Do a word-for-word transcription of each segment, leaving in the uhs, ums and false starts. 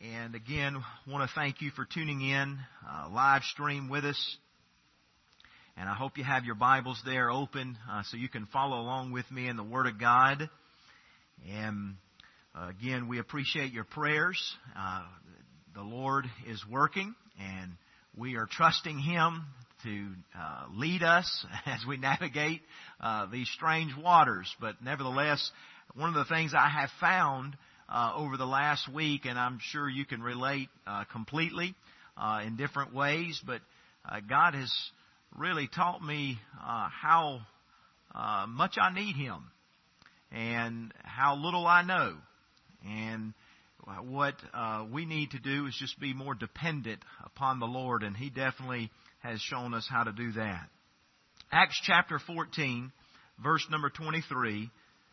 And again, I want to thank you for tuning in, uh, live stream with us. And I hope you have your Bibles there open uh, so you can follow along with me in the Word of God. And uh, again, we appreciate your prayers. Uh, the Lord is working, and we are trusting Him to uh, lead us as we navigate uh, these strange waters. But nevertheless, one of the things I have found Uh, over the last week, and I'm sure you can relate uh, completely uh, in different ways, but uh, God has really taught me uh, how uh, much I need Him and how little I know. And what uh, we need to do is just be more dependent upon the Lord, and He definitely has shown us how to do that. Acts chapter fourteen, verse number twenty-three.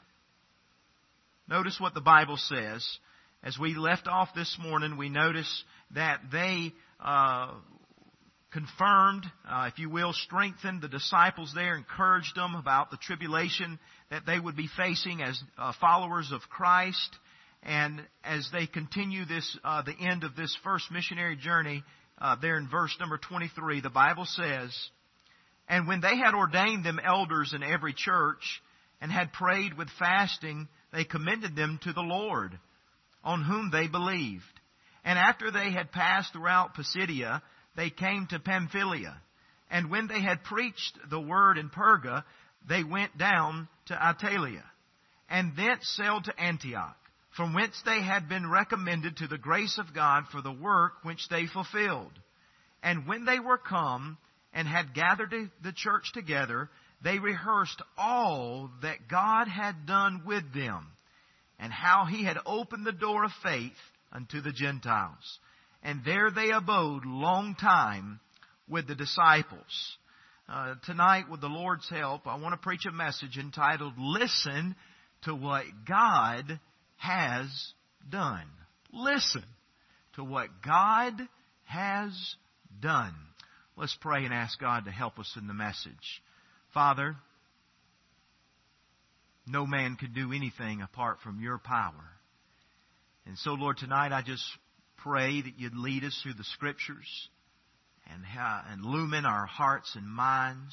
Notice what the Bible says. As we left off this morning, we notice that they uh, confirmed, uh, if you will, strengthened the disciples there, encouraged them about the tribulation that they would be facing as uh, followers of Christ. And as they continue this, uh, the end of this first missionary journey, uh, there in verse number twenty-three, the Bible says, "And when they had ordained them elders in every church, and had prayed with fasting, they commended them to the Lord, on whom they believed. And after they had passed throughout Pisidia, they came to Pamphylia. And when they had preached the word in Perga, they went down to Attalia, and thence sailed to Antioch, from whence they had been recommended to the grace of God for the work which they fulfilled. And when they were come, and had gathered the church together, they rehearsed all that God had done with them, and how He had opened the door of faith unto the Gentiles. And there they abode long time with the disciples." Uh, tonight, with the Lord's help, I want to preach a message entitled, "Listen to what God has done." Listen to what God has done. Let's pray and ask God to help us in the message. Father, no man could do anything apart from Your power. And so, Lord, tonight I just pray that You'd lead us through the Scriptures and, and illumine our hearts and minds.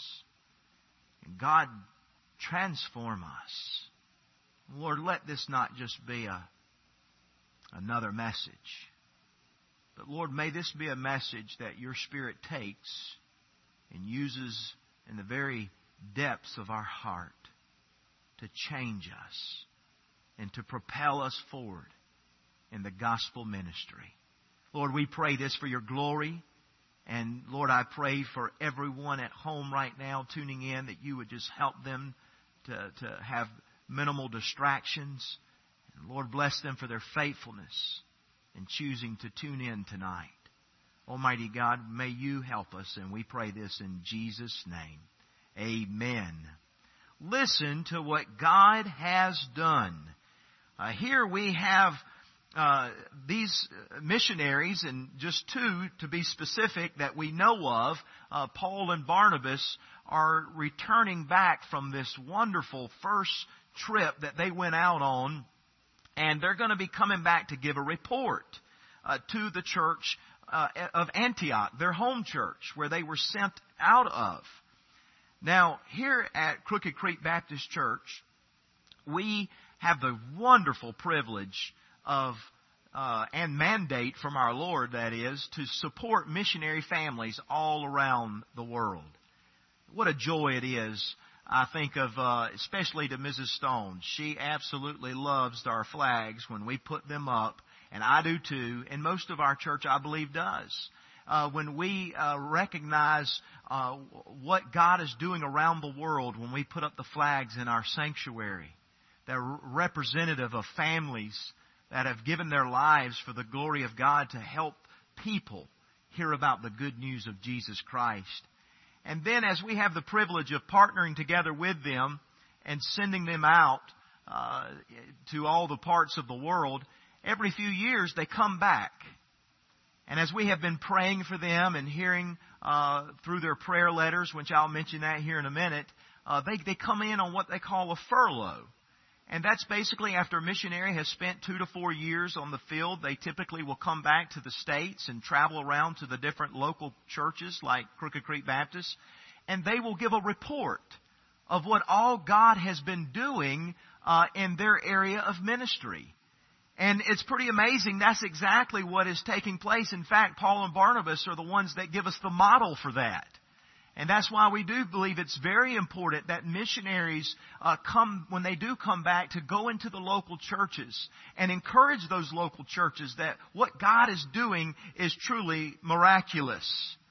And God, transform us. Lord, let this not just be a, another message. But Lord, may this be a message that Your Spirit takes and uses in the very depths of our heart to change us and to propel us forward in the gospel ministry. Lord, we pray this for Your glory. And Lord, I pray for everyone at home right now tuning in that You would just help them to, to have minimal distractions. And Lord, bless them for their faithfulness in choosing to tune in tonight. Almighty God, may You help us, and we pray this in Jesus' name. Amen. Listen to what God has done. Uh, here we have uh, these missionaries, and just two to be specific that we know of. Uh, Paul and Barnabas are returning back from this wonderful first trip that they went out on, and they're going to be coming back to give a report uh, to the church uh, of Antioch, their home church, where they were sent out of. Now, here at Crooked Creek Baptist Church, we have the wonderful privilege of, uh, and mandate from our Lord, that is, to support missionary families all around the world. What a joy it is, I think of, uh, especially to Missus Stone. She absolutely loves our flags when we put them up, and I do too, and most of our church, I believe, does. Uh, when we uh, recognize uh, what God is doing around the world, when we put up the flags in our sanctuary, they're representative of families that have given their lives for the glory of God to help people hear about the good news of Jesus Christ. And then as we have the privilege of partnering together with them and sending them out uh, to all the parts of the world, every few years they come back. And as we have been praying for them and hearing uh, through their prayer letters, which I'll mention that here in a minute, uh, they, they come in on what they call a furlough. And that's basically after a missionary has spent two to four years on the field, they typically will come back to the States and travel around to the different local churches like Crooked Creek Baptist, and they will give a report of what all God has been doing uh, in their area of ministry. And it's pretty amazing. That's exactly what is taking place. In fact, Paul and Barnabas are the ones that give us the model for that. And that's why we do believe it's very important that missionaries uh, come, when they do come back, to go into the local churches and encourage those local churches that what God is doing is truly miraculous.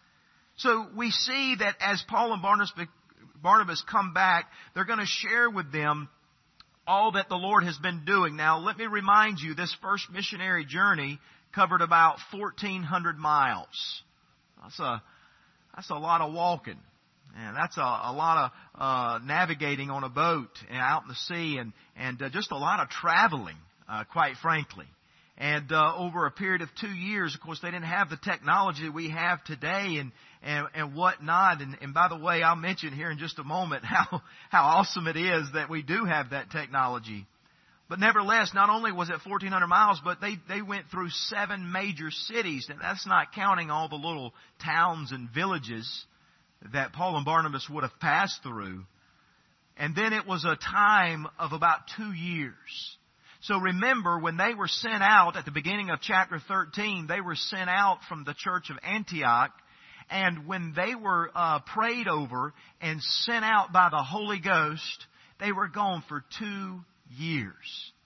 So we see that as Paul and Barnabas, Barnabas come back, they're going to share with them all that the Lord has been doing. Now, let me remind you, this first missionary journey covered about fourteen hundred miles. That's a That's a lot of walking, and that's a, a lot of uh, navigating on a boat and out in the sea, and and uh, just a lot of traveling, uh, quite frankly. And uh, over a period of two years, of course, they didn't have the technology that we have today, and and, and whatnot. And, and by the way, I'll mention here in just a moment how how awesome it is that we do have that technology. But nevertheless, not only was it fourteen hundred miles, but they, they went through seven major cities. And that's not counting all the little towns and villages that Paul and Barnabas would have passed through. And then it was a time of about two years. So remember, when they were sent out at the beginning of chapter thirteen, they were sent out from the church of Antioch. And when they were uh, prayed over and sent out by the Holy Ghost, they were gone for two years.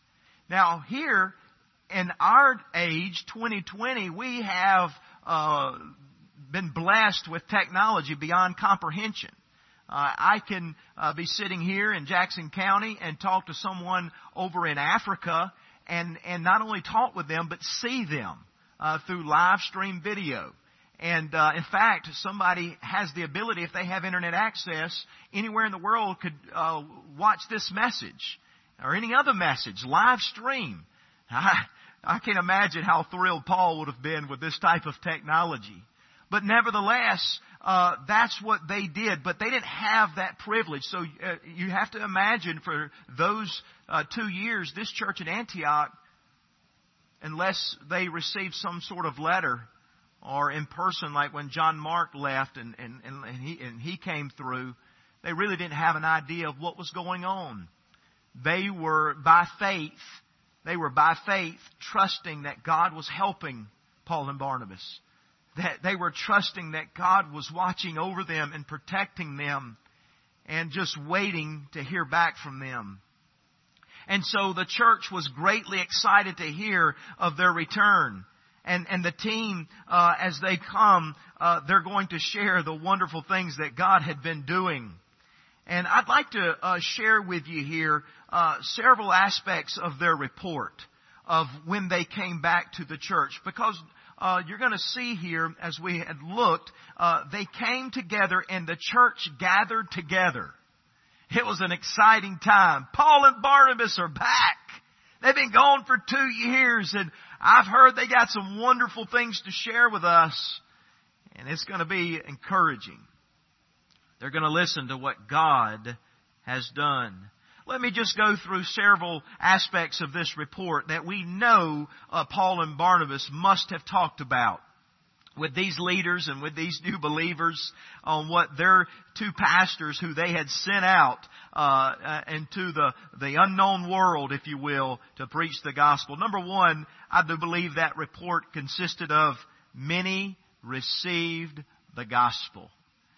Now here in our age, twenty twenty, we have uh, been blessed with technology beyond comprehension. Uh, I can uh, be sitting here in Jackson County and talk to someone over in Africa, and and not only talk with them but see them uh, through live stream video. And uh, in fact, somebody has the ability, if they have internet access, anywhere in the world could uh, watch this message or any other message, live stream. I, I can't imagine how thrilled Paul would have been with this type of technology. But nevertheless, uh, that's what they did. But they didn't have that privilege. So uh, you have to imagine for those uh, two years, this church at Antioch, unless they received some sort of letter or in person, like when John Mark left and, and, and, he, and he came through, they really didn't have an idea of what was going on. They were by faith, they were by faith trusting that God was helping Paul and Barnabas. That they were trusting that God was watching over them and protecting them and just waiting to hear back from them. And so the church was greatly excited to hear of their return. And, and the team, uh, as they come, uh, they're going to share the wonderful things that God had been doing. And I'd like to uh, share with you here uh, several aspects of their report of when they came back to the church. Because uh, you're going to see here, as we had looked, uh, they came together and the church gathered together. It was an exciting time. Paul and Barnabas are back. They've been gone for two years, and I've heard they got some wonderful things to share with us, and it's going to be encouraging. They're going to listen to what God has done. Let me just go through several aspects of this report that we know uh, Paul and Barnabas must have talked about with these leaders and with these new believers on what their two pastors who they had sent out uh, uh, into the, the unknown world, if you will, to preach the gospel. Number one, I do believe that report consisted of many received the gospel.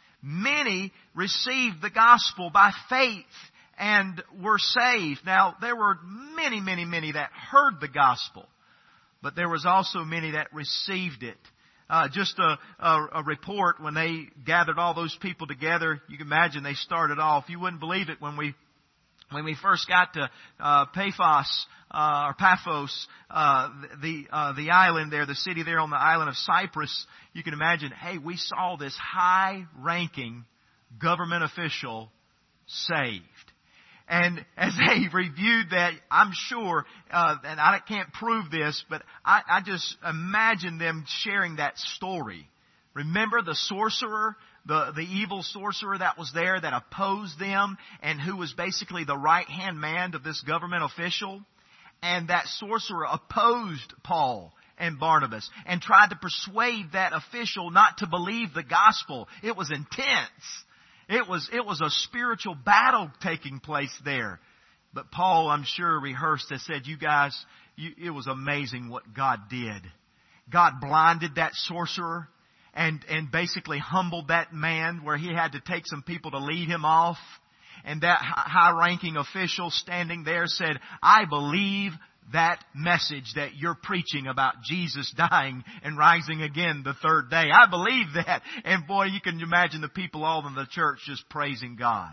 Many received the gospel by faith and were saved. Now, there were many, many, many that heard the gospel, but there was also many that received it. Uh, just a, a, a report when they gathered all those people together. You can imagine they started off. You wouldn't believe it when we when we first got to uh, Paphos uh, or Paphos, uh, the uh, the island there, the city there on the island of Cyprus. You can imagine. Hey, we saw this high-ranking government official saved. And as they reviewed that, I'm sure, uh, and I can't prove this, but I, I just imagine them sharing that story. Remember the sorcerer the, the evil sorcerer that was there that opposed them and who was basically the right-hand man of this government official. And that sorcerer opposed Paul and Barnabas and tried to persuade that official not to believe the gospel. It was intense. It was, it was a spiritual battle taking place there. But Paul, I'm sure, rehearsed and said, you guys, you, it was amazing what God did. God blinded that sorcerer and, and basically humbled that man where he had to take some people to lead him off. And that high-ranking official standing there said, I believe that message that you're preaching about Jesus dying and rising again the third day. I believe that. And boy, you can imagine the people all in the church just praising God.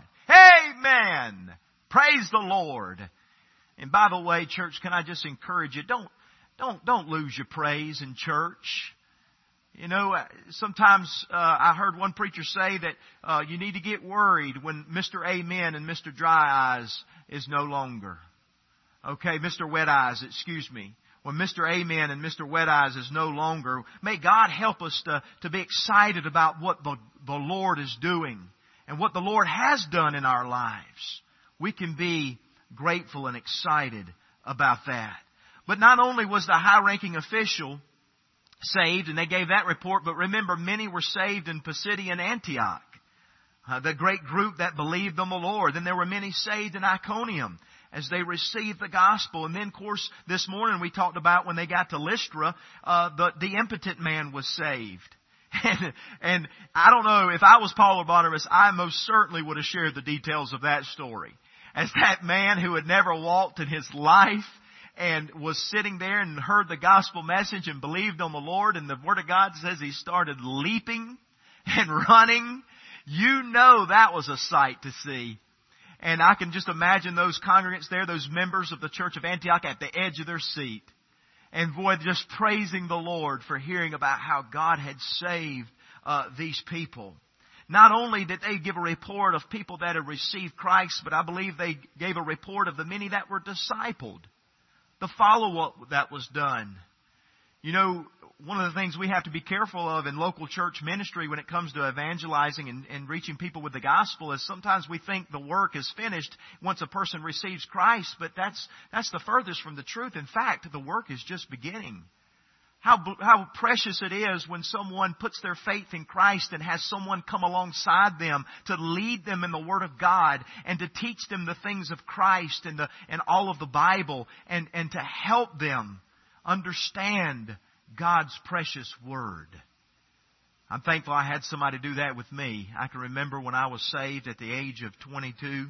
Amen! Praise the Lord. And by the way, church, can I just encourage you, don't, don't, don't lose your praise in church. You know, sometimes uh, I heard one preacher say that uh, you need to get worried when Mister Amen and Mister Dry Eyes is no longer. Okay, Mister Wet Eyes, excuse me. When Mister Amen and Mister Wet Eyes is no longer, may God help us to, to be excited about what the, the Lord is doing and what the Lord has done in our lives. We can be grateful and excited about that. But not only was the high-ranking official saved, and they gave that report, but remember, many were saved in Pisidian Antioch, uh, the great group that believed on the Lord. Then there were many saved in Iconium as they received the gospel. And then, of course, this morning we talked about when they got to Lystra, uh, the, the impotent man was saved. And, and I don't know, if I was Paul or Barnabas, I most certainly would have shared the details of that story. As that man who had never walked in his life and was sitting there and heard the gospel message and believed on the Lord, and the Word of God says he started leaping and running. You know that was a sight to see. And I can just imagine those congregants there, those members of the church of Antioch at the edge of their seat. And boy, just praising the Lord for hearing about how God had saved uh, these people. Not only did they give a report of people that had received Christ, but I believe they gave a report of the many that were discipled. The follow-up that was done. You know, one of the things we have to be careful of in local church ministry when it comes to evangelizing and, and reaching people with the gospel is sometimes we think the work is finished once a person receives Christ, but that's that's the furthest from the truth. In fact, the work is just beginning. How, how precious it is when someone puts their faith in Christ and has someone come alongside them to lead them in the Word of God and to teach them the things of Christ and, the, and all of the Bible and, and to help them understand God's precious Word. I'm thankful I had somebody do that with me. I can remember when I was saved at the age of twenty-two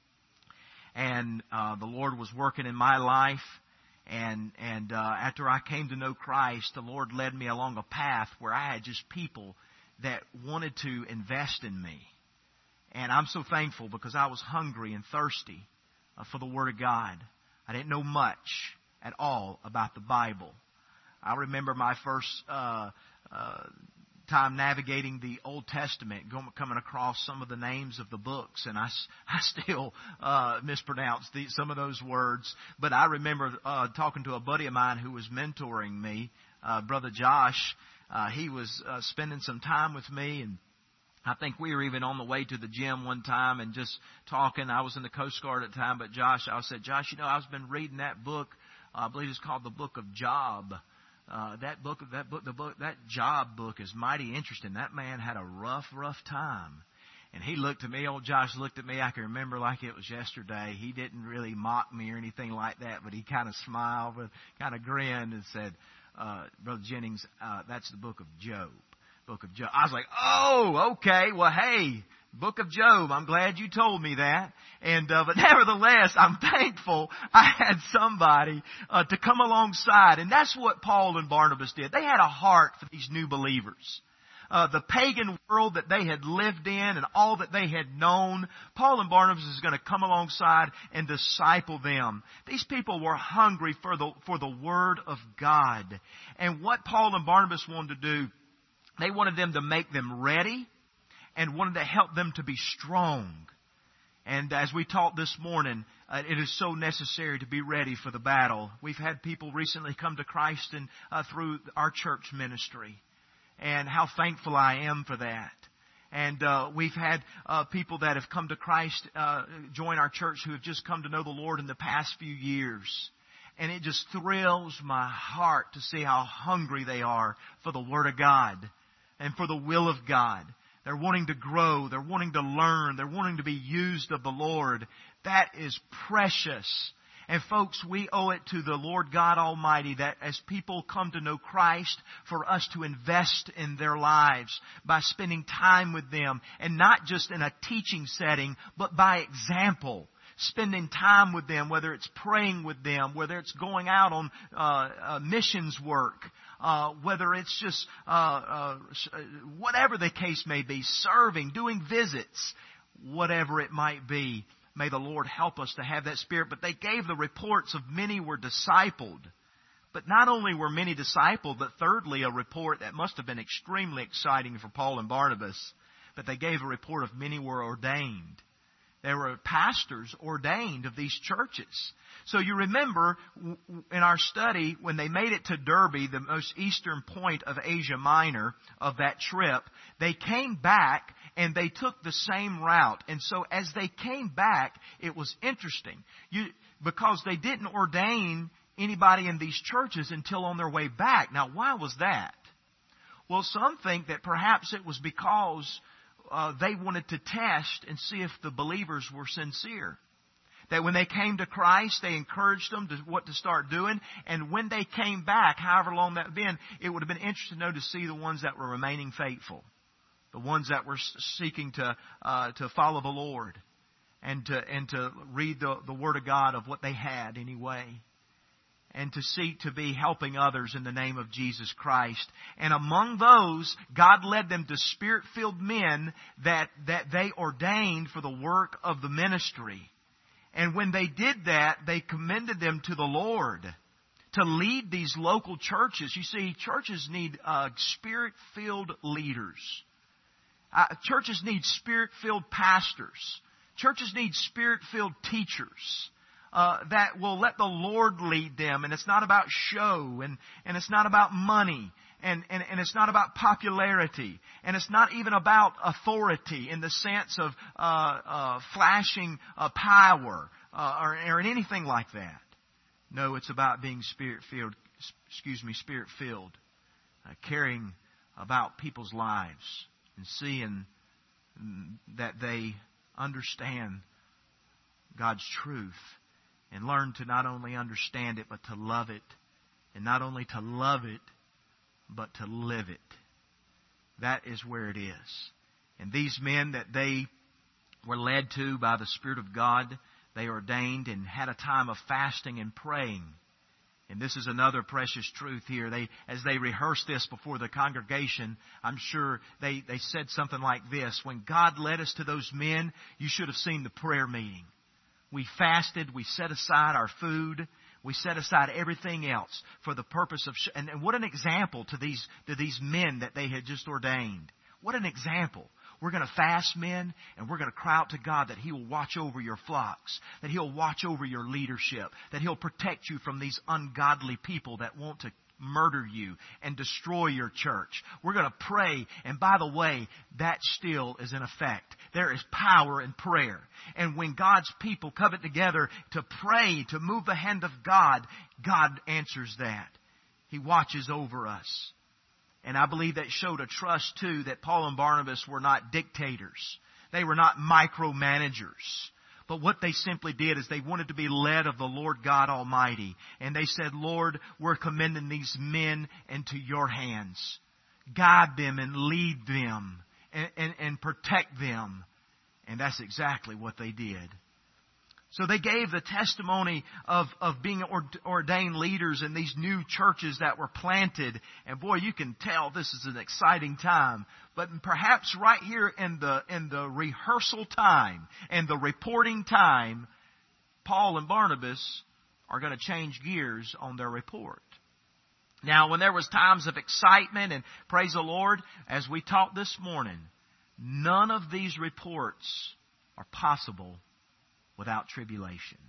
and uh, the Lord was working in my life. And and uh, after I came to know Christ, the Lord led me along a path where I had just people that wanted to invest in me. And I'm so thankful because I was hungry and thirsty uh, for the Word of God. I didn't know much at all about the Bible. I remember my first uh, uh, time navigating the Old Testament, going, coming across some of the names of the books, and I, I still uh, mispronounce the, some of those words. But I remember uh, talking to a buddy of mine who was mentoring me, uh, Brother Josh. Uh, he was uh, spending some time with me, and I think we were even on the way to the gym one time and just talking. I was in the Coast Guard at the time, but Josh, I said, Josh, you know, I've been reading that book. Uh, I believe it's called the Book of Job. Uh, that book, that book, the book, that Job book is mighty interesting. That man had a rough, rough time. And he looked at me, old Josh looked at me, I can remember like it was yesterday. He didn't really mock me or anything like that, but he kind of smiled, with, kind of grinned and said, uh, Brother Jennings, uh, that's the book of Job. Book of Job. I was like, oh, okay, well, hey, Book of Job. I'm glad you told me that. And uh, but nevertheless, I'm thankful I had somebody uh, to come alongside. And that's what Paul and Barnabas did. They had a heart for these new believers. Uh, the pagan world that they had lived in and all that they had known, Paul and Barnabas is going to come alongside and disciple them. These people were hungry for the for the Word of God. And what Paul and Barnabas wanted to do, they wanted them to make them ready and wanted to help them to be strong. And as we talked this morning, uh, it is so necessary to be ready for the battle. We've had people recently come to Christ and uh, through our church ministry. And how thankful I am for that. And uh, we've had uh, people that have come to Christ, uh, join our church, who have just come to know the Lord in the past few years. And it just thrills my heart to see how hungry they are for the Word of God and for the will of God. They're wanting to grow. They're wanting to learn. They're wanting to be used of the Lord. That is precious. And folks, we owe it to the Lord God Almighty that as people come to know Christ, for us to invest in their lives by spending time with them, and not just in a teaching setting, but by example. Spending time with them, whether it's praying with them, whether it's going out on uh, uh, missions work, uh, whether it's just uh, uh, whatever the case may be, serving, doing visits, whatever it might be. May the Lord help us to have that spirit. But they gave the reports of many were discipled. But not only were many discipled, but thirdly, a report that must have been extremely exciting for Paul and Barnabas. But they gave a report of many were ordained. There were pastors ordained of these churches. So you remember in our study, when they made it to Derbe, the most eastern point of Asia Minor of that trip, they came back and they took the same route. And so as they came back, it was interesting. You, because they didn't ordain anybody in these churches until on their way back. Now, why was that? Well, some think that perhaps it was because Uh, they wanted to test and see if the believers were sincere. That when they came to Christ, they encouraged them to what to start doing. And when they came back, however long that had been, it would have been interesting to know to see the ones that were remaining faithful. The ones that were seeking to uh, to follow the Lord. And to and to read the, the Word of God of what they had anyway. And to seek to be helping others in the name of Jesus Christ. And among those, God led them to Spirit-filled men that, that they ordained for the work of the ministry. And when they did that, they commended them to the Lord to lead these local churches. You see, churches need uh, Spirit-filled leaders. Uh, churches need Spirit-filled pastors. Churches need Spirit-filled teachers. Uh, that will let the Lord lead them. And it's not about show. And, and it's not about money. And, and, and it's not about popularity. And it's not even about authority in the sense of uh, uh, flashing uh, power uh, or, or anything like that. No, it's about being Spirit-filled, excuse me, Spirit-filled. Uh, caring about people's lives and seeing that they understand God's truth. And learn to not only understand it, but to love it. And not only to love it, but to live it. That is where it is. And these men that they were led to by the Spirit of God, they ordained and had a time of fasting and praying. And this is another precious truth here. They, as they rehearsed this before the congregation, I'm sure they, they said something like this. When God led us to those men, you should have seen the prayer meeting. We fasted. We set aside our food. We set aside everything else for the purpose of... Sh- and, and what an example to these to these men that they had just ordained. What an example. We're going to fast, men, and we're going to cry out to God that He will watch over your flocks, that He'll watch over your leadership, that He'll protect you from these ungodly people that want to murder you and destroy your church. We're going to pray. And by the way, that still is in effect. There is power in prayer. And when God's people covet together to pray, to move the hand of God, God answers that. He watches over us. And I believe that showed a trust too that Paul and Barnabas were not dictators. They were not micromanagers. But what they simply did is they wanted to be led of the Lord God Almighty. And they said, Lord, we're commending these men into your hands. Guide them and lead them and, and, and protect them. And that's exactly what they did. So they gave the testimony of, of being ordained leaders in these new churches that were planted. And boy, you can tell this is an exciting time. But perhaps right here in the, in the rehearsal time and the reporting time, Paul and Barnabas are going to change gears on their report. Now, when there was times of excitement and praise the Lord, as we taught this morning, none of these reports are possible without tribulation.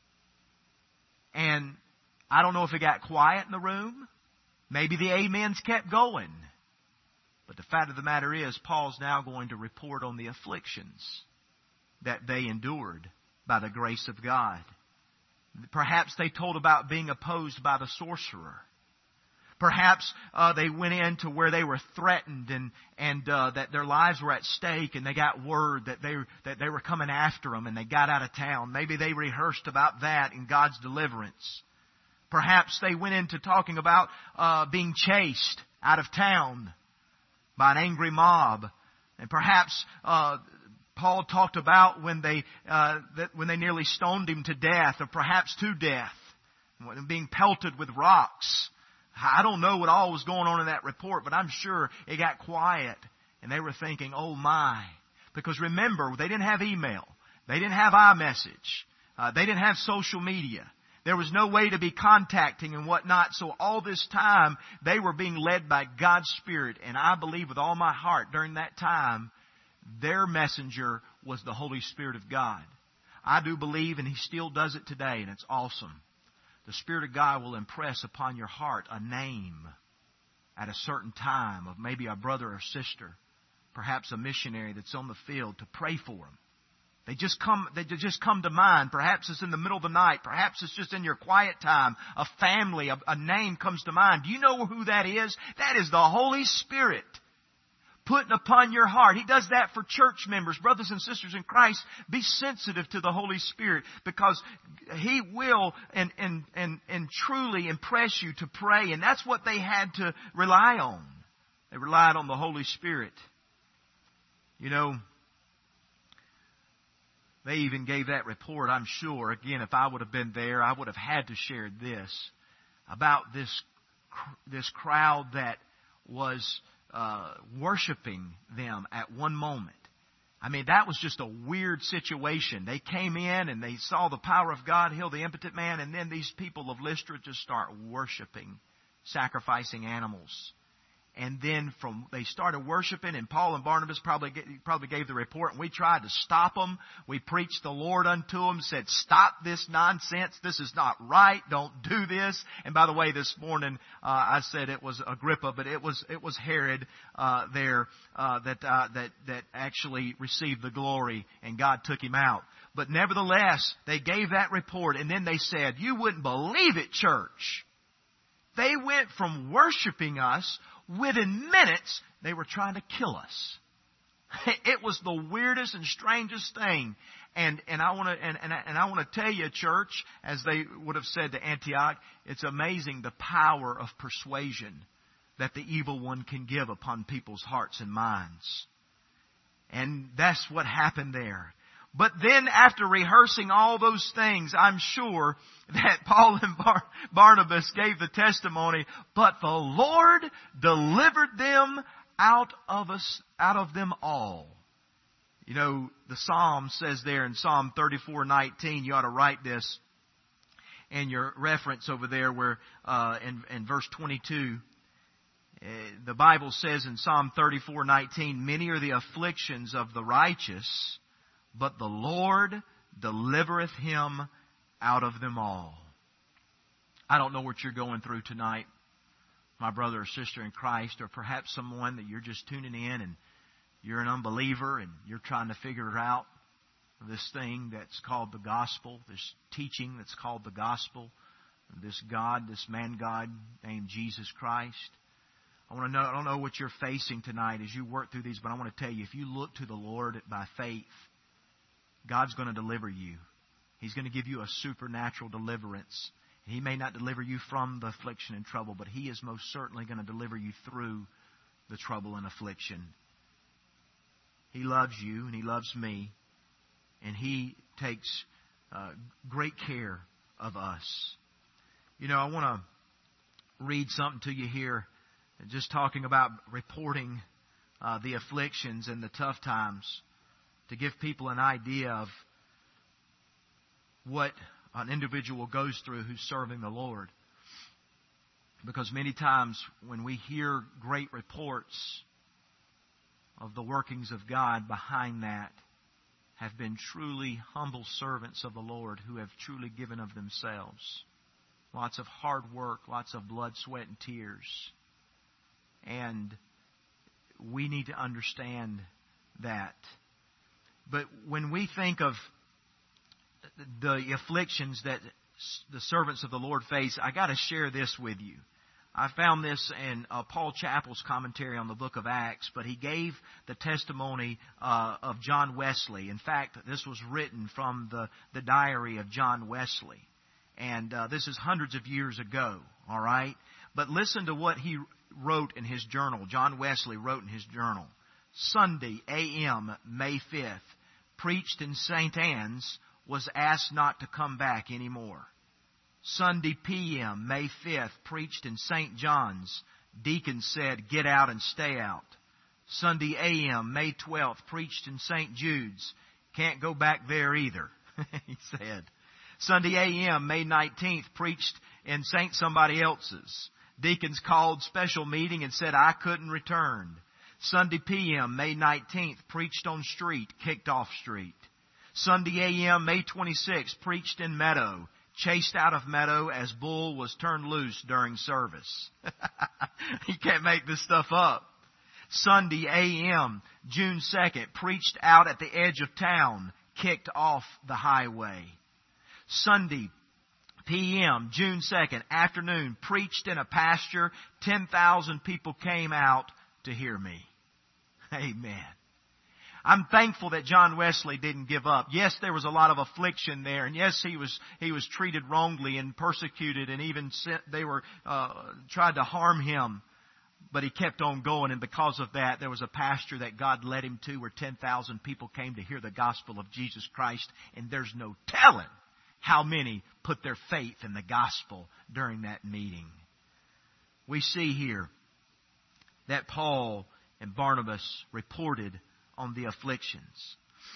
And I don't know if it got quiet in the room. Maybe the amens kept going. But the fact of the matter is, Paul's now going to report on the afflictions that they endured by the grace of God. Perhaps they told about being opposed by the sorcerer. Perhaps uh, they went in to where they were threatened and and uh, that their lives were at stake, and they got word that they that they were coming after them, and they got out of town. Maybe they rehearsed about that in God's deliverance. Perhaps they went into talking about uh, being chased out of town by an angry mob, and perhaps uh, Paul talked about when they uh, that when they nearly stoned him to death, or perhaps to death, being pelted with rocks. I don't know what all was going on in that report, but I'm sure it got quiet. And they were thinking, oh my. Because remember, they didn't have email. They didn't have iMessage. Uh, they didn't have social media. There was no way to be contacting and whatnot. So all this time, they were being led by God's Spirit. And I believe with all my heart during that time, their messenger was the Holy Spirit of God. I do believe, and He still does it today, and it's awesome. The Spirit of God will impress upon your heart a name at a certain time of maybe a brother or sister, perhaps a missionary that's on the field, to pray for them. They just come, they just come to mind. Perhaps it's in the middle of the night. Perhaps it's just in your quiet time. A family, a, a name comes to mind. Do you know who that is? That is the Holy Spirit putting upon your heart. He does that for church members, brothers and sisters in Christ. Be sensitive to the Holy Spirit, because He will and, and, and, and truly impress you to pray. And that's what they had to rely on. They relied on the Holy Spirit. You know, they even gave that report, I'm sure. Again, if I would have been there, I would have had to share this about this, this crowd that was Uh, worshiping them at one moment. I mean, that was just a weird situation. They came in and they saw the power of God heal the impotent man, and then these people of Lystra just start worshiping, sacrificing animals. And then from they started worshiping, and Paul and Barnabas probably probably gave the report, and we tried to stop them. We preached the Lord unto them, said, stop this nonsense. This is not right. Don't do this. And by the way, this morning uh, I said it was Agrippa, but it was it was Herod uh, there uh, that uh, that that actually received the glory, and God took him out. But nevertheless, they gave that report, and then they said, you wouldn't believe it, church. They went from worshiping us, within minutes, they were trying to kill us. It was the weirdest and strangest thing. And, and I want to, and, and I, and I want to tell you, church, as they would have said to Antioch, it's amazing the power of persuasion that the evil one can give upon people's hearts and minds. And that's what happened there. But then after rehearsing all those things, I'm sure that Paul and Bar- Barnabas gave the testimony, but the Lord delivered them out of us, out of them all. You know, the Psalm says there in Psalm thirty-four nineteen, you ought to write this in your reference over there where, uh, in, in verse twenty-two, uh, the Bible says in Psalm thirty-four nineteen, many are the afflictions of the righteous, but the Lord delivereth him out of them all. I don't know what you're going through tonight, my brother or sister in Christ, or perhaps someone that you're just tuning in and you're an unbeliever and you're trying to figure out this thing that's called the gospel, this teaching that's called the gospel, this God, this man God named Jesus Christ. I want to know, I don't know what you're facing tonight as you work through these, but I want to tell you, if you look to the Lord by faith, God's going to deliver you. He's going to give you a supernatural deliverance. He may not deliver you from the affliction and trouble, but He is most certainly going to deliver you through the trouble and affliction. He loves you and He loves me, and He takes uh, great care of us. You know, I want to read something to you here, just talking about reporting uh, the afflictions and the tough times, to give people an idea of what an individual goes through who's serving the Lord. Because many times when we hear great reports of the workings of God, behind that have been truly humble servants of the Lord who have truly given of themselves. Lots of hard work, lots of blood, sweat, and tears. And we need to understand that. But when we think of the afflictions that the servants of the Lord face, I got to share this with you. I found this in uh, Paul Chappell's commentary on the book of Acts, but he gave the testimony uh, of John Wesley. In fact, this was written from the, the diary of John Wesley. And uh, this is hundreds of years ago, all right? But listen to what he wrote in his journal. John Wesley wrote in his journal. Sunday, A M, May fifth, preached in Saint Anne's, was asked not to come back anymore. Sunday P M, May fifth, preached in Saint John's. Deacon said, get out and stay out. Sunday A M, May twelfth, preached in Saint Jude's. Can't go back there either, he said. Sunday A M, May nineteenth, preached in Saint somebody else's. Deacons called special meeting and said, I couldn't return. Sunday P M, May nineteenth, preached on street, kicked off street. Sunday A M, May twenty-sixth, preached in Meadow. Chased out of Meadow as bull was turned loose during service. You can't make this stuff up. Sunday A M, June second, preached out at the edge of town, kicked off the highway. Sunday P M, June second, afternoon, preached in a pasture. ten thousand people came out to hear me. Amen. I'm thankful that John Wesley didn't give up. Yes, there was a lot of affliction there, and yes, he was he was treated wrongly and persecuted, and even sent, they were uh, tried to harm him. But he kept on going, and because of that, there was a pasture that God led him to where ten thousand people came to hear the gospel of Jesus Christ, and there's no telling how many put their faith in the gospel during that meeting. We see here that Paul and Barnabas reported on the afflictions.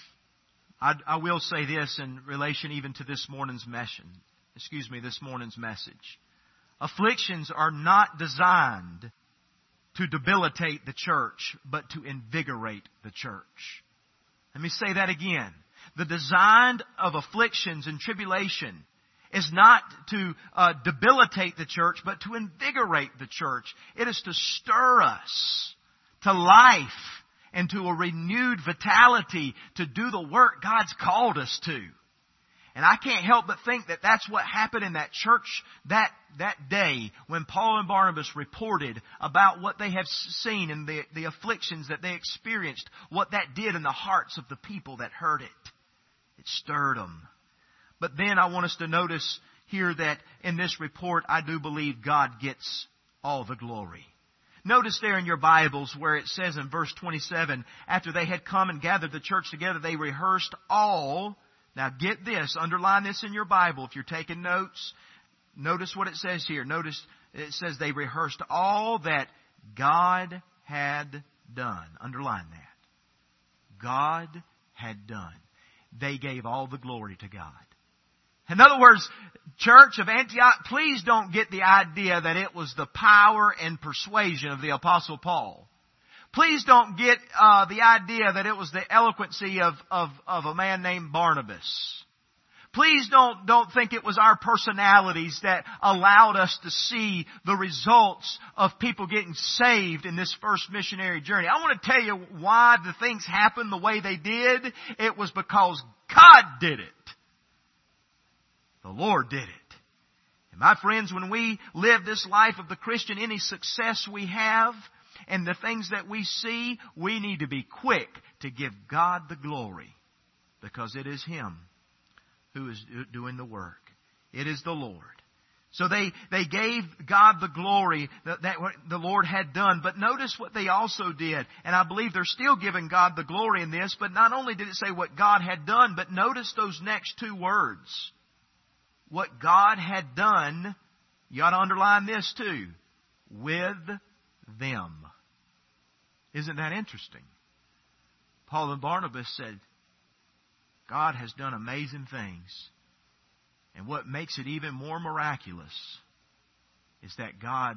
I, I will say this in relation even to this morning's message. Excuse me, this morning's message. Afflictions are not designed to debilitate the church, but to invigorate the church. Let me say that again. The design of afflictions and tribulation is not to uh, debilitate the church, but to invigorate the church. It is to stir us to life and to a renewed vitality to do the work God's called us to. And I can't help but think that that's what happened in that church that, that day when Paul and Barnabas reported about what they have seen and the, the afflictions that they experienced, what that did in the hearts of the people that heard it. It stirred them. But then I want us to notice here that in this report, I do believe God gets all the glory. Notice there in your Bibles where it says in verse twenty-seven, after they had come and gathered the church together, they rehearsed all. Now get this, underline this in your Bible if you're taking notes. Notice what it says here. Notice it says they rehearsed all that God had done. Underline that. God had done. They gave all the glory to God. In other words, Church of Antioch, please don't get the idea that it was the power and persuasion of the Apostle Paul. Please don't get uh, the idea that it was the eloquency of, of, of a man named Barnabas. Please don't, don't think it was our personalities that allowed us to see the results of people getting saved in this first missionary journey. I want to tell you why the things happened the way they did. It was because God did it. The Lord did it. And my friends, when we live this life of the Christian, any success we have and the things that we see, we need to be quick to give God the glory because it is Him who is doing the work. It is the Lord. So they, they gave God the glory that, that what the Lord had done. But notice what they also did. And I believe they're still giving God the glory in this. But not only did it say what God had done, but notice those next two words. What God had done, you ought to underline this too, with them. Isn't that interesting? Paul and Barnabas said, God has done amazing things. And what makes it even more miraculous is that God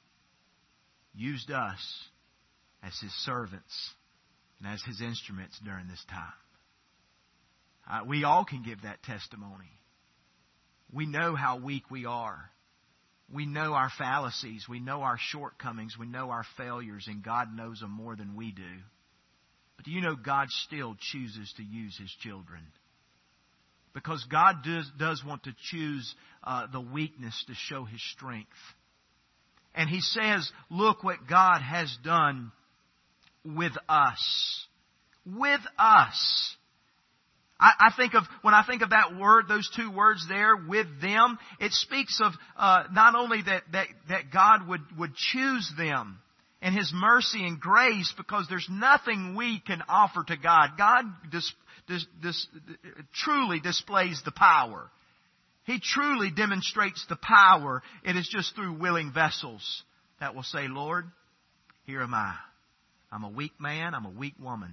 used us as His servants and as His instruments during this time. Uh, we all can give that testimony. We know how weak we are. We know our fallacies. We know our shortcomings. We know our failures, and God knows them more than we do. But do you know God still chooses to use His children? Because God does, does want to choose uh, the weakness to show His strength. And He says, look what God has done with us. With us. I, I think of, when I think of that word, those two words there, with them, it speaks of uh, not only that, that, that God would, would choose them and His mercy and grace, because there's nothing we can offer to God. God dis, dis, dis, truly displays the power. He truly demonstrates the power. It is just through willing vessels that will say, Lord, here am I. I'm a weak man. I'm a weak woman.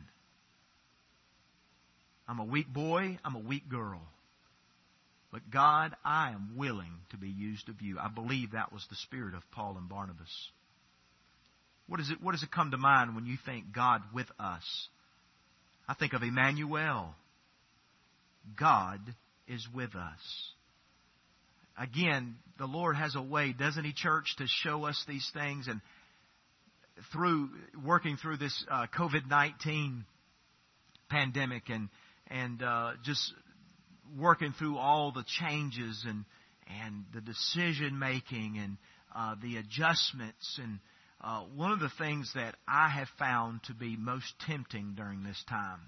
I'm a weak boy. I'm a weak girl. But God, I am willing to be used of you. I believe that was the spirit of Paul and Barnabas. What is it, what does it come to mind when you think God with us? I think of Emmanuel. God is with us. Again, the Lord has a way, doesn't He, church, to show us these things. And through working through this uh, COVID nineteen pandemic and and uh, just working through all the changes and and the decision making and uh, the adjustments, and uh, one of the things that I have found to be most tempting during this time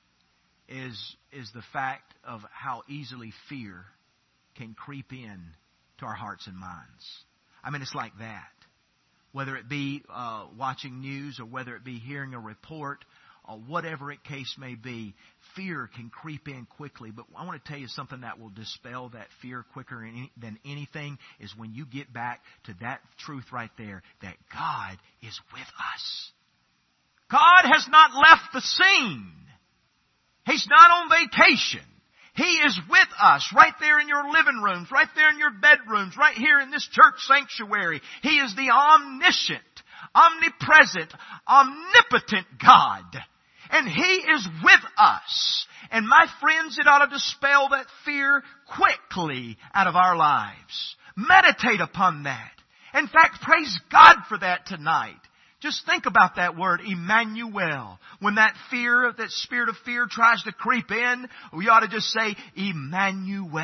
is is the fact of how easily fear can creep in to our hearts and minds. I mean, it's like that. Whether it be uh, watching news or whether it be hearing a report or whatever it case may be, fear can creep in quickly. But I want to tell you something that will dispel that fear quicker than anything is when you get back to that truth right there, that God is with us. God has not left the scene. He's not on vacation. He is with us right there in your living rooms, right there in your bedrooms, right here in this church sanctuary. He is the omniscient, omnipresent, omnipotent God. And He is with us. And my friends, it ought to dispel that fear quickly out of our lives. Meditate upon that. In fact, praise God for that tonight. Just think about that word, Emmanuel. When that fear, that spirit of fear tries to creep in, we ought to just say, Emmanuel.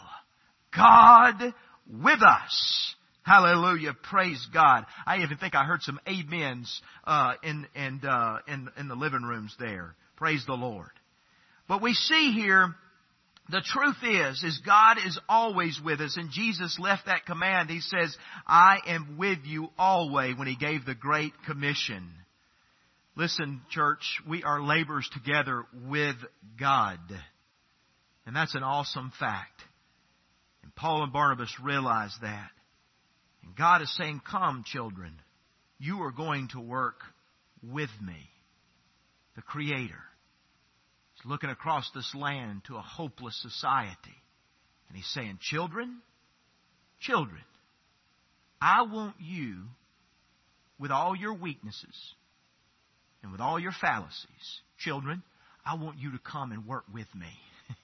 God with us. Hallelujah. Praise God. I even think I heard some amens uh, in, in, uh, in, in the living rooms there. Praise the Lord. But we see here, the truth is, is God is always with us. And Jesus left that command. He says, I am with you always, when He gave the Great Commission. Listen, church, we are laborers together with God. And that's an awesome fact. And Paul and Barnabas realized that. And God is saying, come, children, you are going to work with me, the Creator. He's looking across this land to a hopeless society. And He's saying, children, children, I want you, with all your weaknesses and with all your fallacies, children, I want you to come and work with me.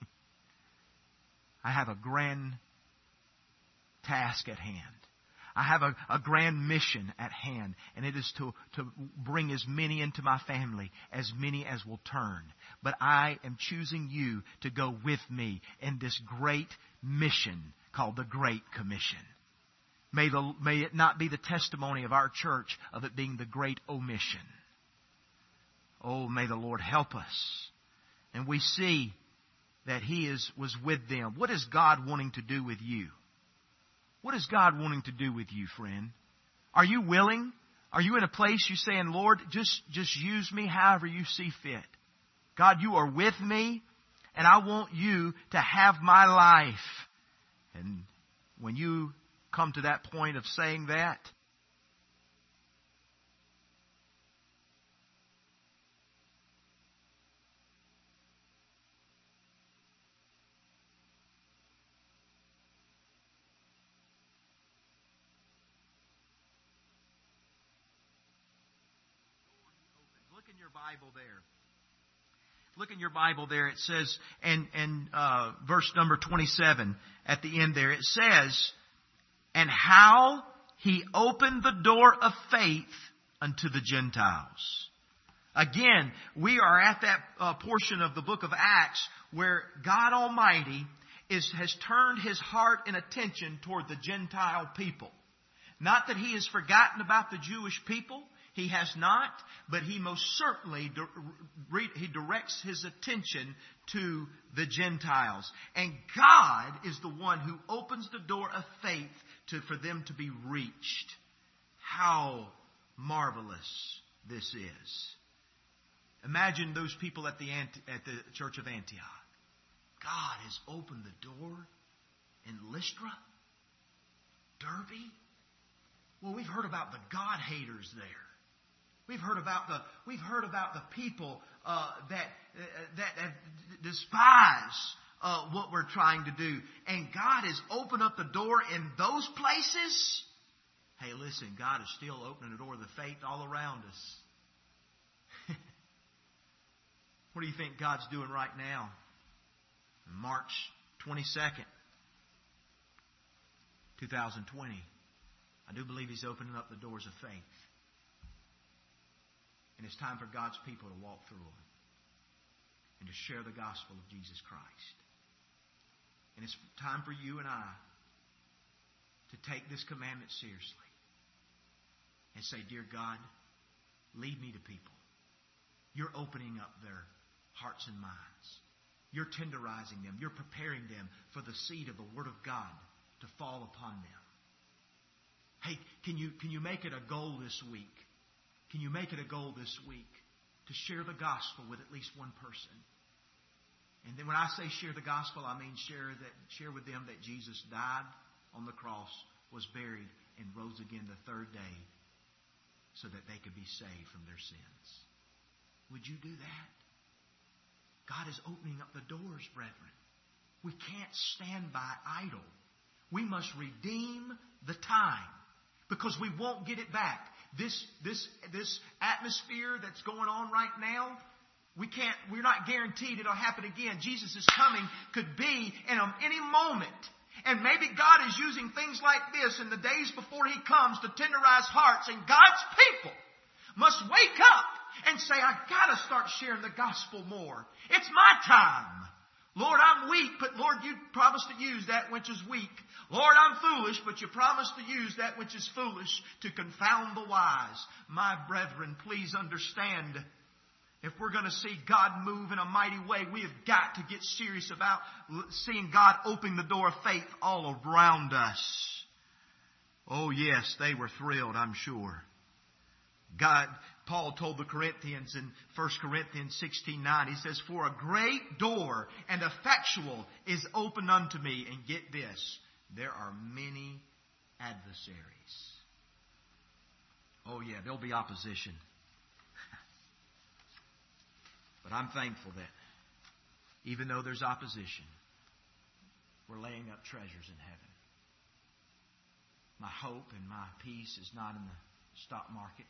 I have a grand task at hand. I have a, a grand mission at hand, and it is to, to bring as many into my family, as many as will turn. But I am choosing you to go with me in this great mission called the Great Commission. May, the, may it not be the testimony of our church of it being the great omission. Oh, may the Lord help us. And we see that He is was with them. What is God wanting to do with you? What is God wanting to do with you, friend? Are you willing? Are you in a place you're saying, Lord, just, just use me however you see fit? God, you are with me, and I want you to have my life. And when you come to that point of saying that, Bible there. Look in your Bible there. It says, and and uh, verse number twenty-seven at the end there, it says, and how He opened the door of faith unto the Gentiles. Again, we are at that uh, portion of the book of Acts where God Almighty is, has turned His heart and attention toward the Gentile people. Not that He has forgotten about the Jewish people. He has not. But He most certainly He directs His attention to the Gentiles. And God is the one who opens the door of faith to, for them to be reached. How marvelous this is. Imagine those people at the, at the church of Antioch. God has opened the door in Lystra, Derbe. Well, we've heard about the God haters there. We've heard about the we've heard about the people uh, that uh, that have despise uh, what we're trying to do, and God has opened up the door in those places. Hey, listen, God is still opening the door of the faith all around us. What do you think God's doing right now? March twenty-second, twenty twenty. I do believe He's opening up the doors of faith. And it's time for God's people to walk through them and to share the gospel of Jesus Christ. And it's time for you and I to take this commandment seriously and say, Dear God, lead me to people. You're opening up their hearts and minds. You're tenderizing them. You're preparing them for the seed of the Word of God to fall upon them. Hey, can you, can you make it a goal this week? Can you make it a goal this week to share the gospel with at least one person? And then when I say share the gospel, I mean share that share with them that Jesus died on the cross, was buried, and rose again the third day so that they could be saved from their sins. Would you do that? God is opening up the doors, brethren. We can't stand by idle. We must redeem the time because we won't get it back. This, this, this atmosphere that's going on right now, we can't, we're not guaranteed it'll happen again. Jesus is coming, could be in a, any moment. And maybe God is using things like this in the days before He comes to tenderize hearts. And God's people must wake up and say, I gotta start sharing the gospel more. It's my time. Lord, I'm weak, but Lord, you promised to use that which is weak. Lord, I'm foolish, but you promised to use that which is foolish to confound the wise. My brethren, please understand, if we're going to see God move in a mighty way, we have got to get serious about seeing God opening the door of faith all around us. Oh yes, they were thrilled, I'm sure. God, Paul told the Corinthians in First Corinthians sixteen nine, he says, For a great door and effectual is opened unto me. And get this, there are many adversaries. Oh yeah, there'll be opposition. But I'm thankful that even though there's opposition, we're laying up treasures in heaven. My hope and my peace is not in the stock market.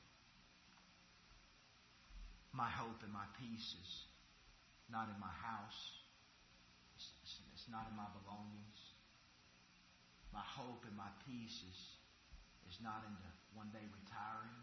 My hope and my peace is not in my house. It's, it's not in my belongings. My hope and my peace is, is not into one day retiring.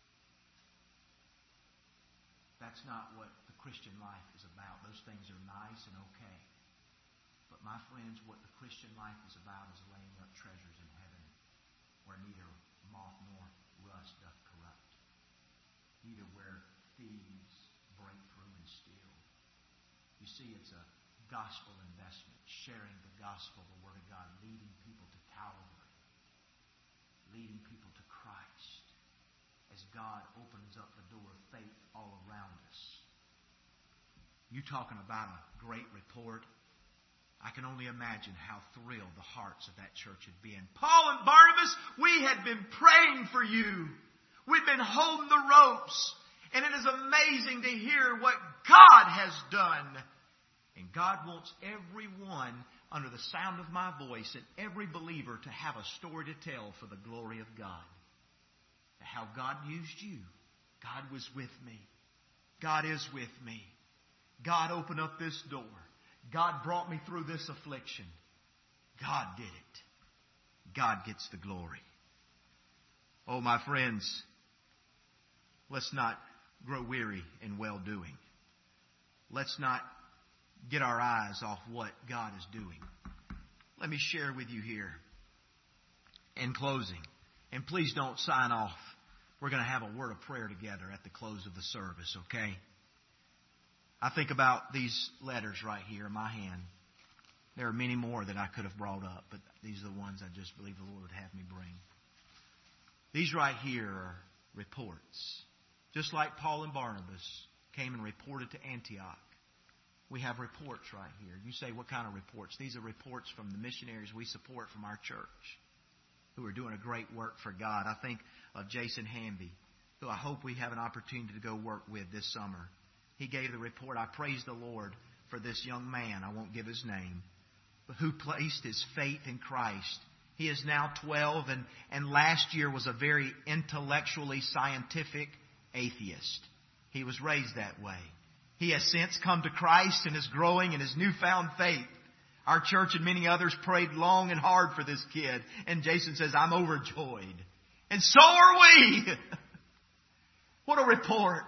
That's not what the Christian life is about. Those things are nice and okay. But my friends, what the Christian life is about is laying up treasures in heaven where neither moth nor rust doth corrupt. Neither where thieves break through and steal. You see, it's a gospel investment, sharing the gospel, the Word of God, leading people to Calvary, leading people to Christ as God opens up the door of faith all around us. You talking about a great report? I can only imagine how thrilled the hearts of that church had been. Paul and Barnabas, we had been praying for you. We've been holding the ropes. And it is amazing to hear what God has done. And God wants everyone under the sound of my voice and every believer to have a story to tell for the glory of God. How God used you. God was with me. God is with me. God opened up this door. God brought me through this affliction. God did it. God gets the glory. Oh, my friends, let's not grow weary in well-doing. Let's not get our eyes off what God is doing. Let me share with you here in closing. And please don't sign off. We're going to have a word of prayer together at the close of the service, okay? I think about these letters right here in my hand. There are many more that I could have brought up, but these are the ones I just believe the Lord would have me bring. These right here are reports. Just like Paul and Barnabas came and reported to Antioch. We have reports right here. You say, what kind of reports? These are reports from the missionaries we support from our church who are doing a great work for God. I think of Jason Hamby, who I hope we have an opportunity to go work with this summer. He gave the report. I praise the Lord for this young man. I won't give his name, but who placed his faith in Christ. He is now twelve, and, and last year was a very intellectually scientific atheist. He was raised that way. He has since come to Christ and is growing in his newfound faith. Our church and many others prayed long and hard for this kid. And Jason says, I'm overjoyed. And so are we. What a report.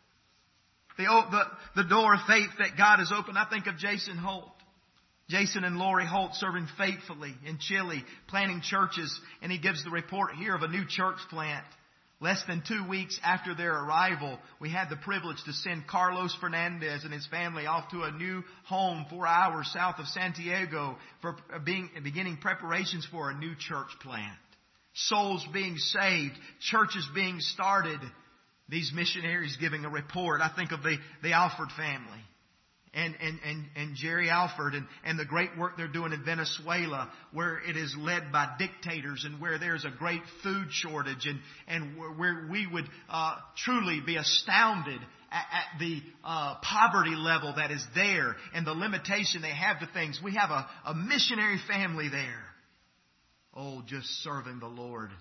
The, the, the door of faith that God has opened. I think of Jason Holt. Jason and Lori Holt serving faithfully in Chile, planting churches. And he gives the report here of a new church plant. Less than two weeks after their arrival, we had the privilege to send Carlos Fernandez and his family off to a new home four hours south of Santiago for being, beginning preparations for a new church plant. Souls being saved, churches being started. These missionaries giving a report. I think of the, the Alford family. And, and, and, and Jerry Alford and, and the great work they're doing in Venezuela, where it is led by dictators and where there's a great food shortage, and, and where, where we would uh, truly be astounded at, at the uh, poverty level that is there and the limitation they have to things. We have a, a missionary family there. Oh, just serving the Lord,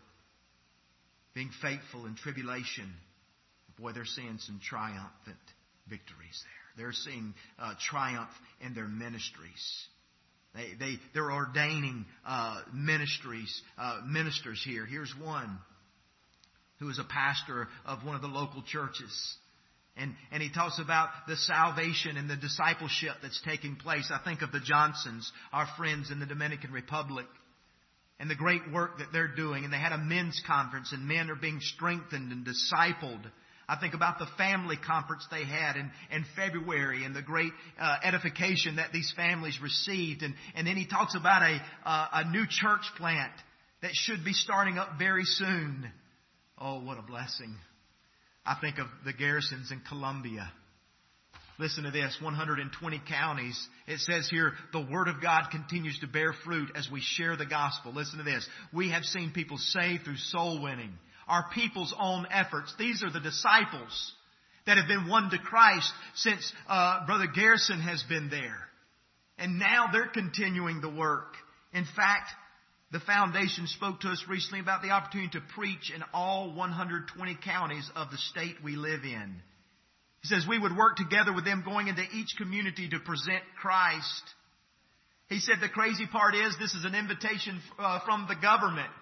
being faithful in tribulation. Boy, they're seeing some triumphant victories there. They're seeing uh, triumph in their ministries. They, they, they're ordaining uh, ministries, uh, ministers here. Here's one who is a pastor of one of the local churches. And, and he talks about the salvation and the discipleship that's taking place. I think of the Johnsons, our friends in the Dominican Republic, and the great work that they're doing. And they had a men's conference, and men are being strengthened and discipled. I think about the family conference they had in, in February and the great uh, edification that these families received. And, and then he talks about a, uh, a new church plant that should be starting up very soon. Oh, what a blessing. I think of the garrisons in Colombia. Listen to this, one hundred twenty counties. It says here, the Word of God continues to bear fruit as we share the gospel. Listen to this. We have seen people saved through soul winning. Our people's own efforts. These are the disciples that have been won to Christ since uh, Brother Garrison has been there. And now they're continuing the work. In fact, the foundation spoke to us recently about the opportunity to preach in all one hundred twenty counties of the state we live in. He says we would work together with them going into each community to present Christ. He said the crazy part is this is an invitation uh, from the government.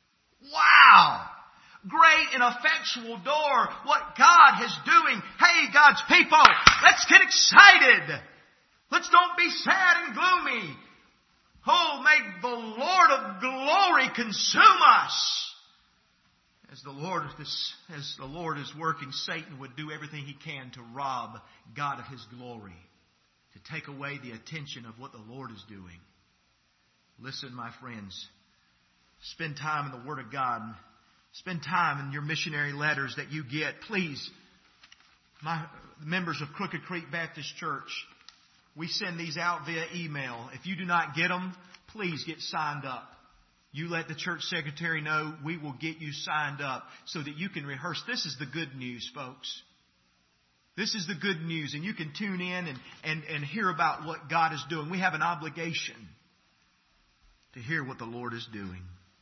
Wow! Great and effectual door. What God is doing. Hey, God's people, let's get excited. Let's don't be sad and gloomy. Oh, may the Lord of glory consume us. As the Lord, as the Lord is working, Satan would do everything he can to rob God of His glory, to take away the attention of what the Lord is doing. Listen, my friends, spend time in the Word of God. Spend time in your missionary letters that you get. Please, my members of Crooked Creek Baptist Church, we send these out via email. If you do not get them, please get signed up. You let the church secretary know. We will get you signed up so that you can rehearse. This is the good news, folks. This is the good news. And you can tune in and, and, and hear about what God is doing. We have an obligation to hear what the Lord is doing.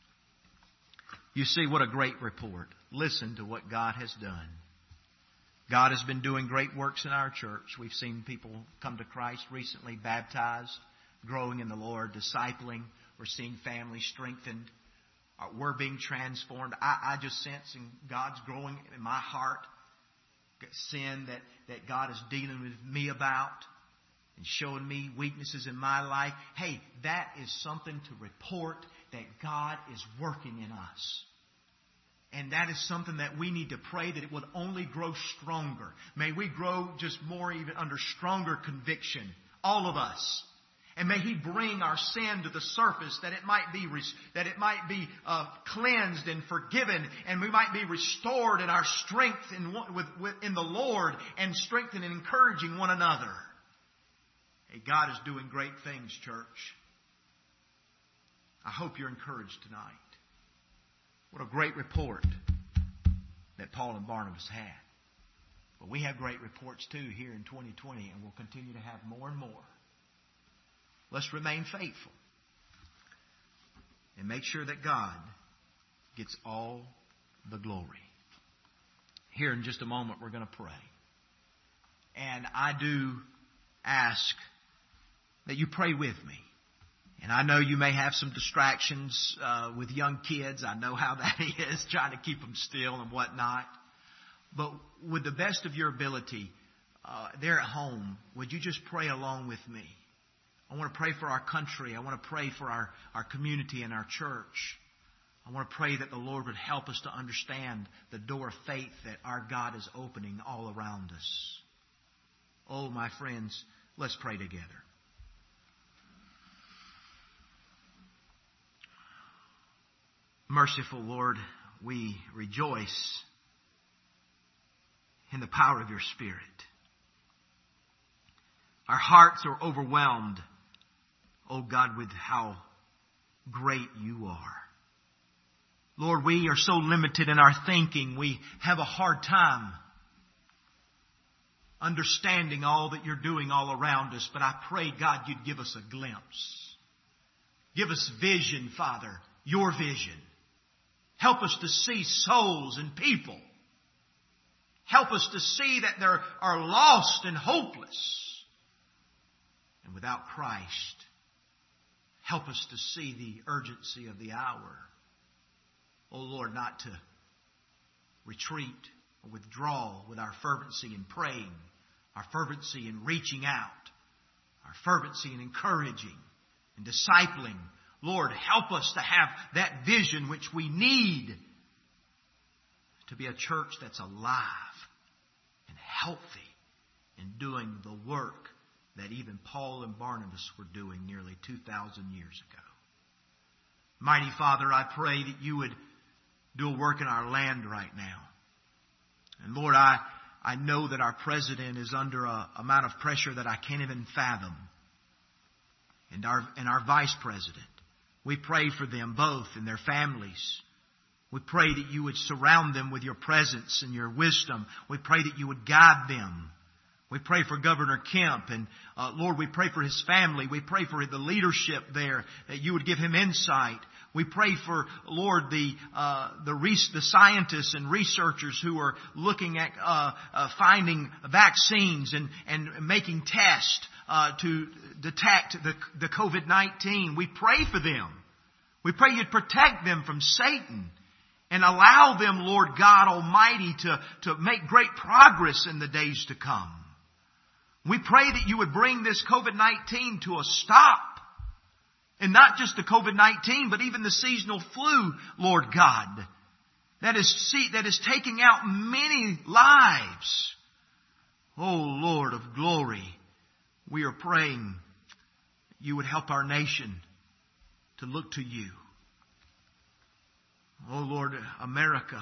You see, what a great report. Listen to what God has done. God has been doing great works in our church. We've seen people come to Christ recently, baptized, growing in the Lord, discipling. We're seeing families strengthened. Uh, we're being transformed. I, I just sense in God's growing in my heart sin that, that God is dealing with me about and showing me weaknesses in my life. Hey, that is something to report that God is working in us. And that is something that we need to pray that it would only grow stronger. May we grow just more even under stronger conviction, all of us. And may He bring our sin to the surface that it might be that it might be uh, cleansed and forgiven, and we might be restored in our strength in, with, with, in the Lord, and strengthened and encouraging one another. Hey, God is doing great things, church. I hope you're encouraged tonight. What a great report that Paul and Barnabas had. But we have great reports too here in twenty twenty, and we'll continue to have more and more. Let's remain faithful and make sure that God gets all the glory. Here in just a moment, we're going to pray. And I do ask that you pray with me. And I know you may have some distractions uh, with young kids. I know how that is, trying to keep them still and whatnot. But with the best of your ability, uh, there at home, would you just pray along with me? I want to pray for our country. I want to pray for our, our community and our church. I want to pray that the Lord would help us to understand the door of faith that our God is opening all around us. Oh, my friends, let's pray together. Merciful Lord, we rejoice in the power of your Spirit. Our hearts are overwhelmed, oh God, with how great you are. Lord, we are so limited in our thinking. We have a hard time understanding all that you're doing all around us. But I pray, God, you'd give us a glimpse. Give us vision, Father, your vision. Help us to see souls and people. Help us to see that they are lost and hopeless. And without Christ, help us to see the urgency of the hour. Oh Lord, not to retreat or withdraw with our fervency in praying, our fervency in reaching out, our fervency in encouraging and discipling. Lord, help us to have that vision which we need to be a church that's alive and healthy in doing the work that even Paul and Barnabas were doing nearly two thousand years ago. Mighty Father, I pray that you would do a work in our land right now. And Lord, I, I know that our president is under an amount of pressure that I can't even fathom. And our, and our vice president. We pray for them both and their families. We pray that you would surround them with your presence and your wisdom. We pray that you would guide them. We pray for Governor Kemp, and uh, Lord, we pray for his family. We pray for the leadership there, that you would give him insight. We pray for, Lord, the uh, the, res- the scientists and researchers who are looking at uh, uh, finding vaccines and, and making tests uh, to detect the, the covid nineteen. We pray for them. We pray you'd protect them from Satan and allow them, Lord God Almighty, to, to make great progress in the days to come. We pray that you would bring this covid nineteen to a stop. And not just the covid nineteen, but even the seasonal flu, Lord God, that is, that is taking out many lives. Oh, Lord of glory, we are praying you would help our nation to look to you. Oh, Lord, America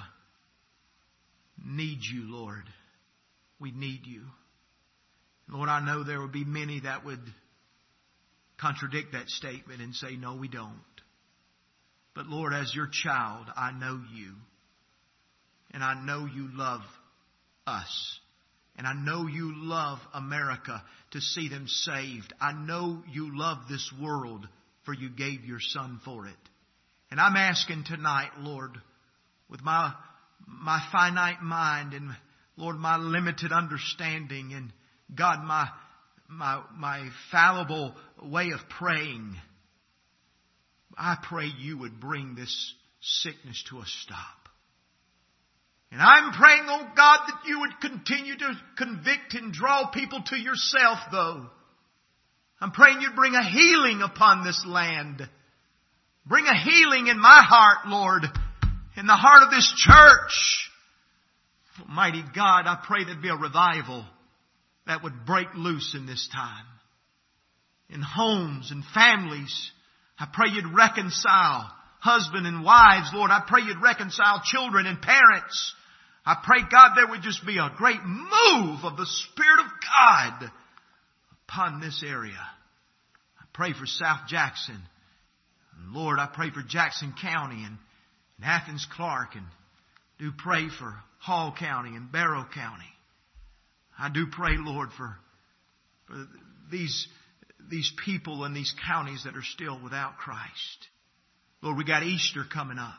needs you, Lord. We need you. Lord, I know there will be many that would contradict that statement and say, no, we don't. But Lord, as your child, I know you. And I know you love us. And I know you love America to see them saved. I know you love this world, for you gave your Son for it. And I'm asking tonight, Lord, with my, my finite mind and, Lord, my limited understanding and, God, my, my, my fallible way of praying, I pray you would bring this sickness to a stop. And I'm praying, oh God, that you would continue to convict and draw people to yourself, though. I'm praying you'd bring a healing upon this land. Bring a healing in my heart, Lord, in the heart of this church. Almighty God, I pray there'd be a revival that would break loose in this time. In homes and families, I pray you'd reconcile husband and wives. Lord, I pray you'd reconcile children and parents. I pray, God, there would just be a great move of the Spirit of God upon this area. I pray for South Jackson. And Lord, I pray for Jackson County and, and Athens Clark, and do pray for Hall County and Barrow County. I do pray, Lord, for, for these, these people in these counties that are still without Christ. Lord, we got Easter coming up.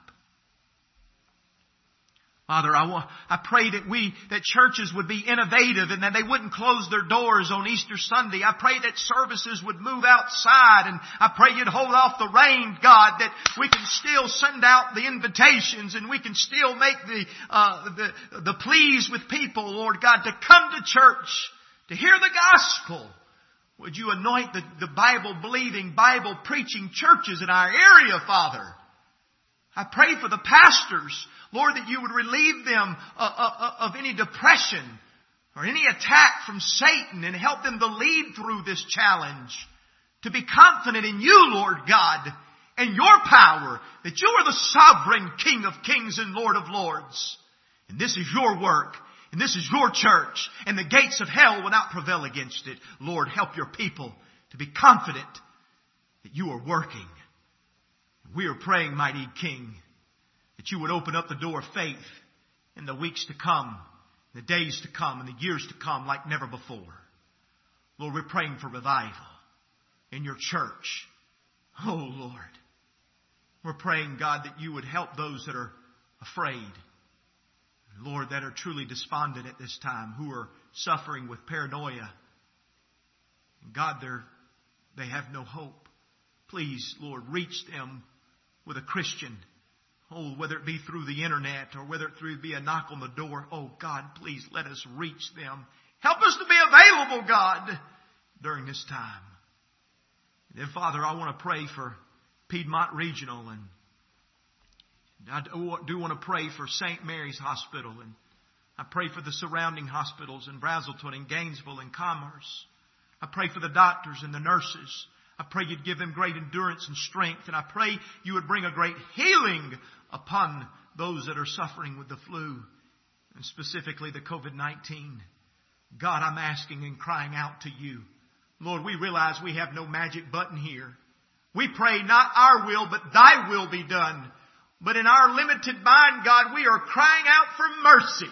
Father, I want, I pray that we, that churches would be innovative and that they wouldn't close their doors on Easter Sunday. I pray that services would move outside, and I pray you'd hold off the rain, God, that we can still send out the invitations and we can still make the, uh, the, the pleas with people, Lord God, to come to church, to hear the gospel. Would you anoint the, the Bible-believing, Bible-preaching churches in our area, Father? I pray for the pastors, Lord, that you would relieve them of any depression or any attack from Satan and help them to lead through this challenge. To be confident in you, Lord God, and your power, that you are the sovereign King of kings and Lord of lords. And this is your work. And this is your church. And the gates of hell will not prevail against it. Lord, help your people to be confident that you are working. We are praying, mighty King, that you would open up the door of faith in the weeks to come, the days to come, and the years to come like never before. Lord, we're praying for revival in your church. Oh, Lord. We're praying, God, that you would help those that are afraid. Lord, that are truly despondent at this time, who are suffering with paranoia. God, they're, they have no hope. Please, Lord, reach them with a Christian. Oh, whether it be through the internet or whether it be a knock on the door. Oh, God, please let us reach them. Help us to be available, God, during this time. And then, Father, I want to pray for Piedmont Regional, and I do want to pray for Saint Mary's Hospital, and I pray for the surrounding hospitals in Brazelton and Gainesville and Commerce. I pray for the doctors and the nurses. I pray you'd give them great endurance and strength, and I pray you would bring a great healing upon those that are suffering with the flu, and specifically the covid nineteen. God, I'm asking and crying out to you. Lord, we realize we have no magic button here. We pray not our will, but thy will be done. But in our limited mind, God, we are crying out for mercy.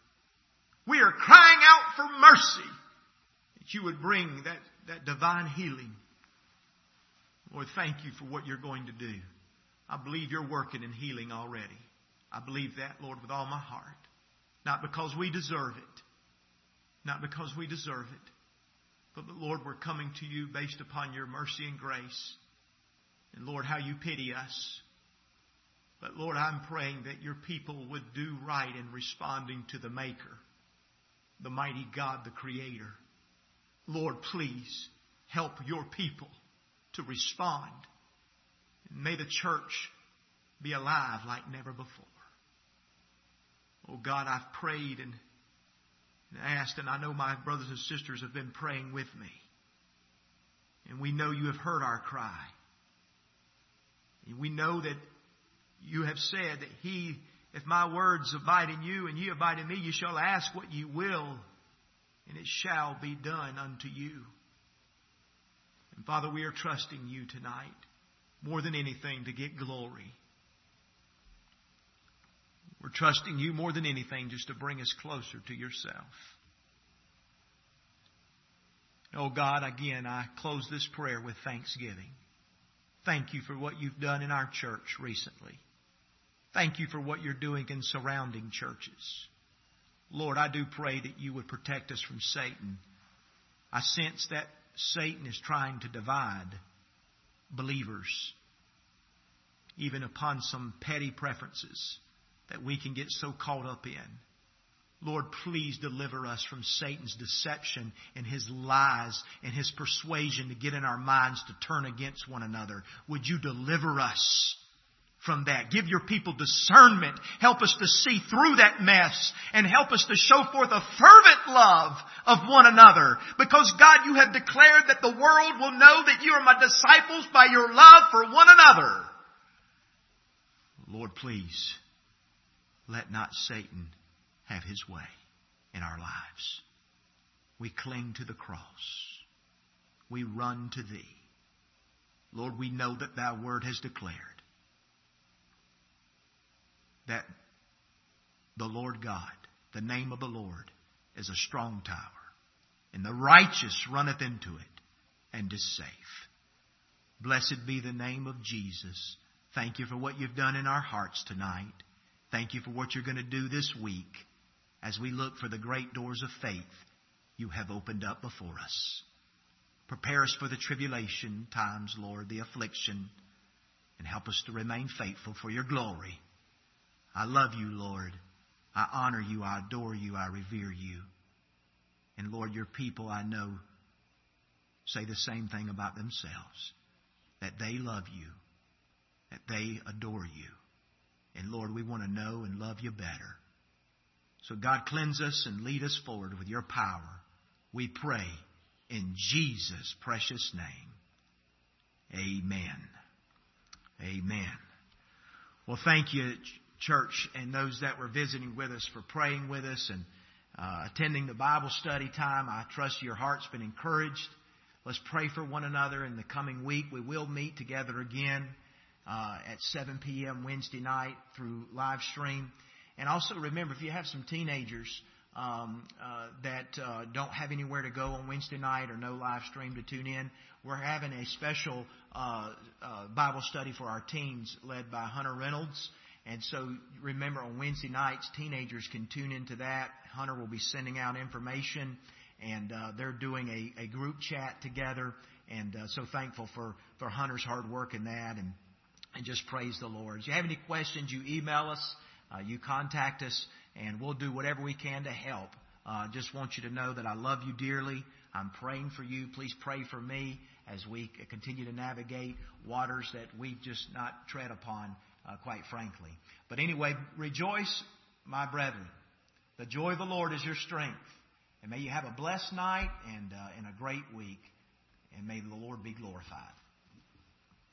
We are crying out for mercy, that you would bring that, that divine healing. Lord, thank you for what you're going to do. I believe you're working in healing already. I believe that, Lord, with all my heart. Not because we deserve it. Not because we deserve it. But, Lord, we're coming to you based upon your mercy and grace. And, Lord, how you pity us. But, Lord, I'm praying that your people would do right in responding to the Maker, the mighty God, the Creator. Lord, please help your people to respond. And may the church be alive like never before. Oh, God, I've prayed and asked, and I know my brothers and sisters have been praying with me. And we know you have heard our cry. And we know that you have said that he, if my words abide in you and you abide in me, you shall ask what you will, and it shall be done unto you. And Father, we are trusting you tonight more than anything to get glory. We're trusting you more than anything just to bring us closer to yourself. Oh God, again, I close this prayer with thanksgiving. Thank you for what you've done in our church recently. Thank you for what you're doing in surrounding churches. Lord, I do pray that you would protect us from Satan. I sense that Satan is trying to divide believers. even upon some petty preferences that we can get so caught up in. Lord, please deliver us from Satan's deception and his lies and his persuasion to get in our minds to turn against one another. Would you deliver us from that? Give your people discernment. Help us to see through that mess and help us to show forth a fervent love of one another. Because God, you have declared that the world will know that you are my disciples by your love for one another. Lord, please let not Satan have his way in our lives. We cling to the cross. We run to Thee. Lord, we know that Thy Word has declared that the Lord God, the name of the Lord, is a strong tower, and the righteous runneth into it, and is safe. Blessed be the name of Jesus. Thank you for what you've done in our hearts tonight. Thank you for what you're going to do this week as we look for the great doors of faith you have opened up before us. Prepare us for the tribulation times, Lord, the affliction, and help us to remain faithful for your glory. I love you, Lord. I honor you. I adore you. I revere you. And Lord, your people, I know, say the same thing about themselves, that they love you, that they adore you. And Lord, we want to know and love you better. So God, cleanse us and lead us forward with your power. We pray in Jesus' precious name. Amen. Amen. Well, thank you, church, and those that were visiting with us for praying with us and uh, attending the Bible study time. I trust your heart's been encouraged. Let's pray for one another in the coming week. We will meet together again uh, at seven p.m. Wednesday night through live stream. And also remember, if you have some teenagers um, uh, that uh, don't have anywhere to go on Wednesday night or no live stream to tune in, we're having a special uh, uh, Bible study for our teens led by Hunter Reynolds. And so remember, on Wednesday nights, teenagers can tune into that. Hunter will be sending out information, and uh, they're doing a, a group chat together. And uh, so thankful for, for Hunter's hard work in that, and, and just praise the Lord. If you have any questions, you email us. Uh, you contact us, and we'll do whatever we can to help. I uh, just want you to know that I love you dearly. I'm praying for you. Please pray for me as we continue to navigate waters that we've just not tread upon, uh, quite frankly. But anyway, rejoice, my brethren. The joy of the Lord is your strength. And may you have a blessed night and, uh, and a great week. And may the Lord be glorified.